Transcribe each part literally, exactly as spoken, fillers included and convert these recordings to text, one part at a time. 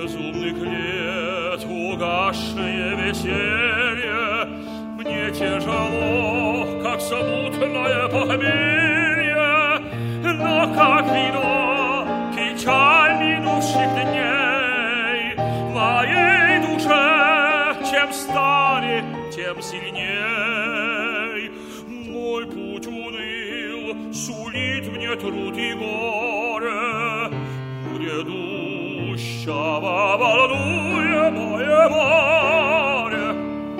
безумных лет угасшее веселье, мне тяжело, как смутное похмелье, но как вино печаль минувших дней моей душе, чем старе, тем сильней. Мой путь уныл, сулит мне труд и горе, грядущего волнуемое море.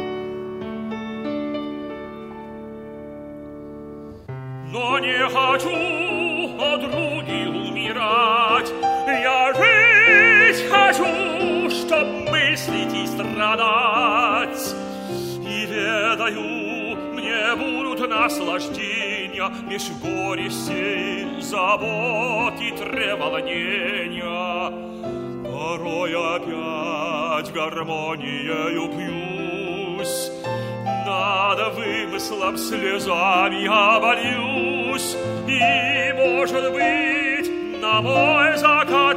Но не хочу от других умирать, я жить хочу, чтоб мыслить и страдать. И ведаю, мне будут наслаждения меж горестей, забот и треволнения. Порой опять гармонией упьюсь, над вымыслом слезами обольюсь, и, может быть, на мой закат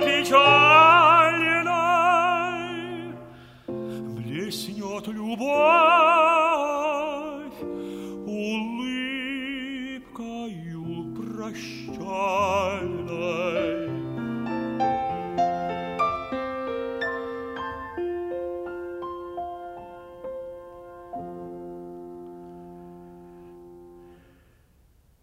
печальный блеснет любовь улыбкою прощальной.